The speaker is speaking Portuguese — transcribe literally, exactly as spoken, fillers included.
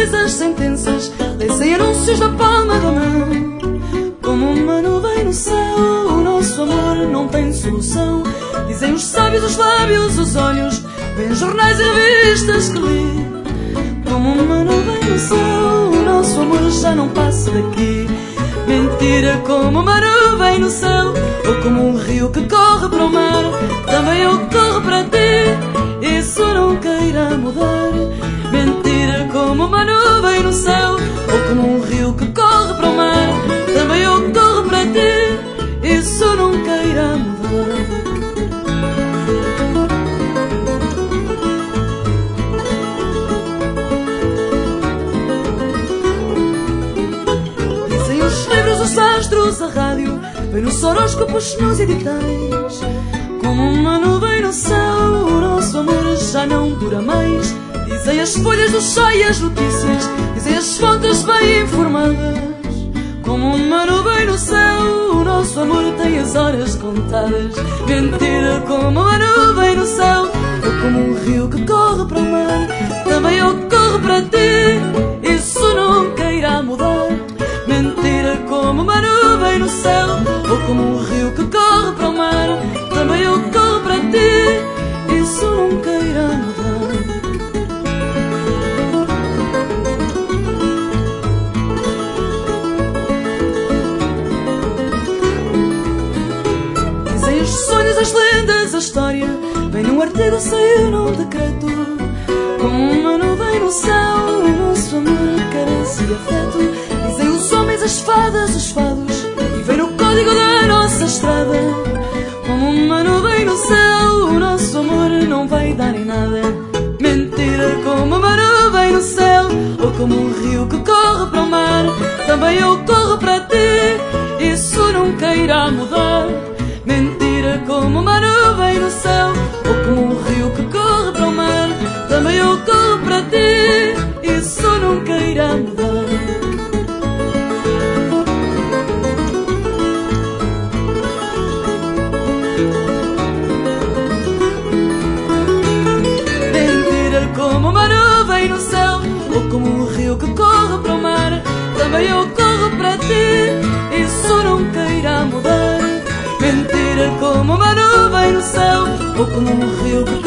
dias as sentenças descem anúncios da palma da mão. Como uma nuvem no céu, o nosso amor não tem solução. Dizem os sábios, os lábios, os olhos, vêm jornais e revistas que li. Como uma nuvem no céu, o nosso amor já não passa daqui. Mentira, como uma nuvem no céu, ou como um rio que corre para o mar. Também eu corro para ti, isso nunca irá mudar. Mentira, como uma nuvem no céu, ou como um rio que corre para o mar. Também eu corro para ti, isso nunca irá mudar. Dizem os livros, os astros, a rádio, vem nos horóscopos, nos editais. Como uma nuvem no céu, o nosso amor já não dura mais. Dizem as folhas do chá e as notícias, dizem as fontes bem informadas. Como uma nuvem no céu, o nosso amor tem as horas contadas. Mentira, como uma nuvem no céu, ou como um rio que corre para o mar. Também eu corro para ti, isso nunca irá mudar. Mentira, como uma nuvem no céu, ou como um rio que corre para o mar. Também eu corro para ti, isso nunca irá mudar. Dizem os sonhos, as lendas, a história, vem num artigo, saiu num decreto. Como uma nuvem no céu, o nosso amor carece de afeto. Dizem os homens, as fadas, os fados, e vem no código da nossa estrada. Como uma nuvem no céu, o nosso amor não vai dar em nada. Mentira, como uma nuvem no céu, ou como um rio que corre para o mar. Também eu corro para ti, isso nunca irá mudar. Mentira, como uma nuvem no céu, ou como um rio que corre para o mar. Também eu corro para ti, isso nunca irá mudar. Como uma nuvem no céu, ou como um rio que corre para o mar. Também eu corro para ti, isso nunca irá mudar. Mentira, como uma nuvem no céu, ou como um rio que